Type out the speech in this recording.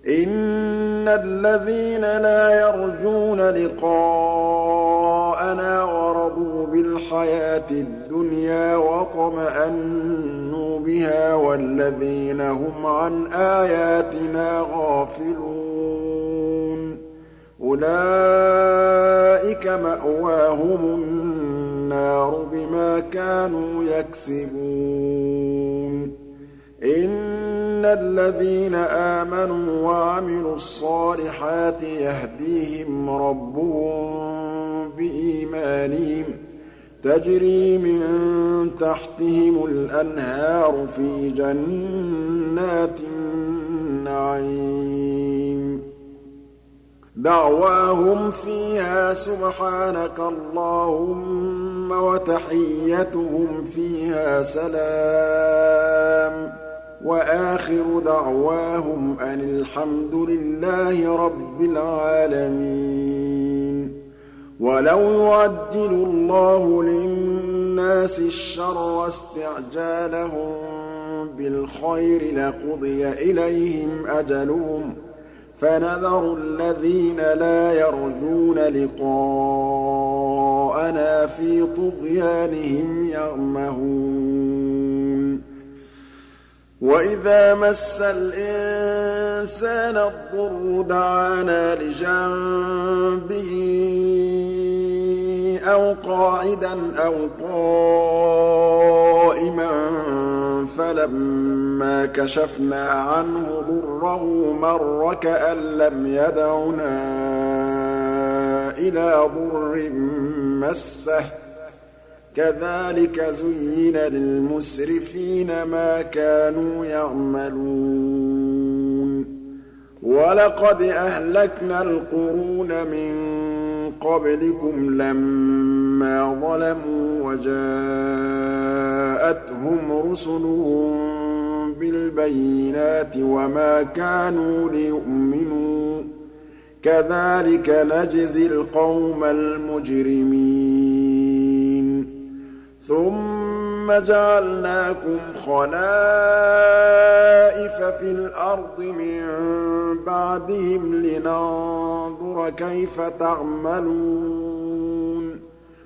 إِنَّ الَّذِينَ لَا يَرْجُونَ لِقَاءَنَا وَرَضُوا بِالْحَيَاةِ الدُّنْيَا وَاطْمَأَنُّوا بِهَا وَالَّذِينَ هُمْ عَنْ آيَاتِنَا غَافِلُونَ أُولَٰئِكَ مَأْوَاهُمُ النَّارُ بِمَا كَانُوا يَكْسِبُونَ إِنَّ الَّذِينَ آمَنُوا وَعَمِلُوا الصَّالِحَاتِ يَهْدِيهِمْ رَبُّهُم بِإِيمَانِهِمْ تَجْرِي مِن تَحْتِهِمُ الْأَنْهَارُ فِي جَنَّاتِ النَّعِيمِ دَعْوَاهُمْ فِيهَا سُبْحَانَكَ اللَّهُمَّ وَتَحِيَّتُهُمْ فِيهَا سَلَامٌ وَآخِرُ دَعْوَاهُمْ أَنِ الْحَمْدُ لِلَّهِ رَبِّ الْعَالَمِينَ وَلَوْ يُعَجِّلُ اللَّهُ لِلنَّاسِ الشَّرَّ وَاسْتِعْجَالَهُم بِالْخَيْرِ لَقُضِيَ إِلَيْهِمْ أَجَلُهُمْ فَنَذَرُ الَّذِينَ لَا يَرْجُونَ لِقَاءَنَا فِي طُغْيَانِهِمْ يَعْمَهُونَ وَإِذَا مَسَّ الْإِنسَانَ الضُّرُّ دَعَانَا لِجَنبِهِ أَوْ قَاعِدًا أَوْ قَائِمًا فَلَمَّا كَشَفْنَا عَنْهُ ضُرَّهُ مَرَّ كَأَن لَّمْ يَدْعُنَا إِلَىٰ ضُرٍّ مَّسَّهُ ۚ كَذَٰلِكَ زُيِّنَ لِلْمُسْرِفِينَ مَا كَانُوا يَعْمَلُونَ وَلَقَدْ أَهْلَكْنَا الْقُرُونَ مِن قَبْلِكُمْ لَمَّا ظَلَمُوا وَجَاءَتْهُمْ رُسُلُهُم بِالْبَيِّنَاتِ وَمَا كَانُوا لِيُؤْمِنُوا ۚ كَذَٰلِكَ نَجْزِي الْقَوْمَ الْمُجْرِمِينَ ثُمَّ جَعَلْنَاكُمْ خَلَائِفَ فِي الْأَرْضِ مِن بَعْدِهِمْ لِنَنظُرَ كَيْفَ تَعْمَلُونَ